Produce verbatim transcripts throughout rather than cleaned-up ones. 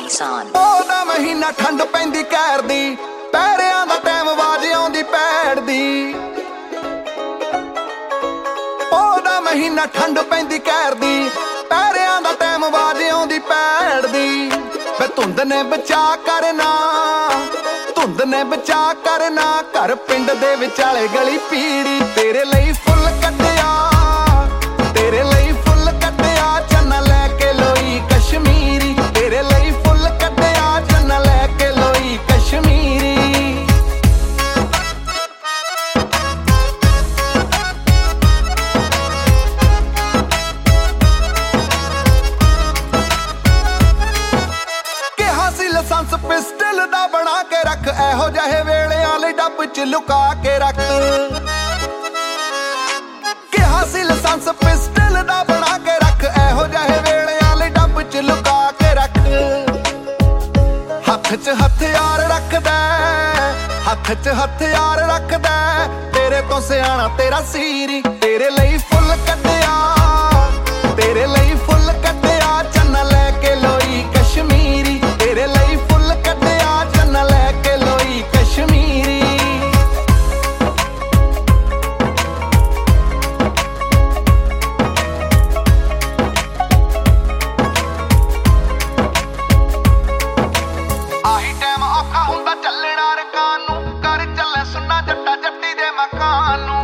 beats on. ਉਹਦਾ ਮਹੀਨਾ ਠੰਡ ਪੈਂਦੀ ਕਹਿਰ ਦੀ, ਪੈਰਿਆਂ ਦਾ ਟਾਈਮ ਆਵਾਜ਼ ਆਉਂਦੀ ਪੈੜ ਦੀ। ਉਹਦਾ ਮਹੀਨਾ ਠੰਡ ਪੈਂਦੀ ਕਹਿਰ ਦੀ, ਪੈਰਿਆਂ ਦਾ ਟਾਈਮ ਆਵਾਜ਼ ਆਉਂਦੀ ਪੈੜ ਦੀ। ਵੇ ਧੁੰਦ ਨੇ ਬਚਾ ਕਰਨਾ, ਧੁੰਦ ਨੇ ਬਚਾ ਕਰਨਾ, ਘਰ ਪਿੰਡ ਦੇ ਵਿਚਾਲੇ ਗਲੀ ਪੀੜੀ। ਤੇਰੇ ਲਈ ਫੁੱਲ ਕੱਟਿਆ, ਤੇਰੇ ਲਈ ਫੁੱਲ ਕੱਟਿਆ, ਚੰਨਾ ਲੈ ਕੇ ਲੋਈ ਕਸ਼ਮੀਰੀ। ਤੇਰੇ ਲਈ ਫੁੱਲ ਕੱਟਿਆ, ਚੰਨਾ ਲੈ ਕੇ ਲੋਈ ਕਸ਼ਮੀਰੀ। ਕਿਹਾ ਸੀ ਲਾਇਸੈਂਸ ਪਿਸਟਲ ਦਾ ਬਣਾ ਕੇ ਰੱਖ, ਇਹੋ ਜਿਹੇ ਵੇਲਿਆਂ ਲਈ ਡੱਬ ਚ ਲੁਕਾ ਕੇ ਰੱਖ। ਕਿਹਾ ਸੀ ਲਾਇਸੈਂਸ ਪਿਸਟਲ ਦਾ ਬਣਾ ਕੇ ਰੱਖ, ਇਹੋ ਜਿਹੇ ਵੇਲਿਆਂ ਲਈ ਡੱਬ ਚ ਲੁਕਾ ਕੇ ਰੱਖ। ਹੱਥ ਚ ਹਥਿਆਰ ਰੱਖਦਾ, ਹੱਥ ਚ ਹਥਿਆਰ ਰੱਖਦਾ, ਤੇਰੇ ਤੋਂ ਸਿਆਣਾ ਤੇਰਾ ਸੀਰੀ। ਤੇਰੇ ਲਈ ਫੁੱਲ ਕੱਟਿਆ, ਤੇਰੇ ਲਈ ਫੁੱਲ ਕੱਟਿਆ, ਚੰਨਾ ਲੈ ਕੇ ਲੋਈ ਕਸ਼ਮੀਰੀ। ਤੇਰੇ ਲਈ ਫੁੱਲ ਕੱਟਿਆ, ਚੰਨਾ ਲੈ ਕੇ ਲੋਈ ਕਸ਼ਮੀਰੀ। ਆਹੀ ਟਾਈਮ ਔਖਾ ਹੁੰਦਾ ਚੱਲਣਾ ਰਕਾਨ ਨੂੰ, ਕਰ ਚੱਲੇ ਸੁਣਨਾ ਜੱਟਾ ਜੱਟੀ ਦੇ ਮਕਾਨ ਨੂੰ।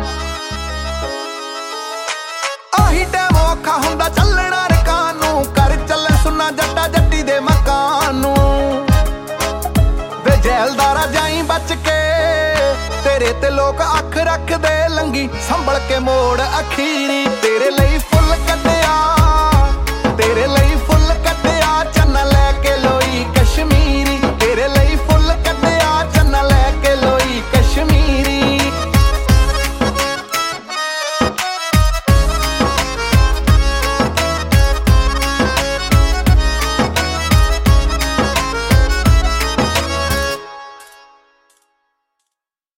ਆਹੀ ਟਾਈਮ ਔਖਾ ਹੁੰਦਾ ਚੱਲਣਾ ਰਕਾਨ ਨੂੰ, ਕਰ ਚੱਲੇ ਸੁਣਨਾ ਜੱਟਾ ਜੱਟੀ ਦੇ ਮਕਾਨ ਨੂੰ। ਵੇ ਜੈਲਦਾਰਾ ਜਾਈ ਬਚ ਕੇ, ਤੇਰੇ ਤੇ ਲੋਕ ਅੱਖ ਰੱਖਦੇ, ਲੰਗੀ ਸੰਭਲ ਕੇ ਮੋੜ ਅਖੀਰੀ। ਤੇਰੇ ਲਈ ਫੁੱਲ ਕੱਟਿਆ,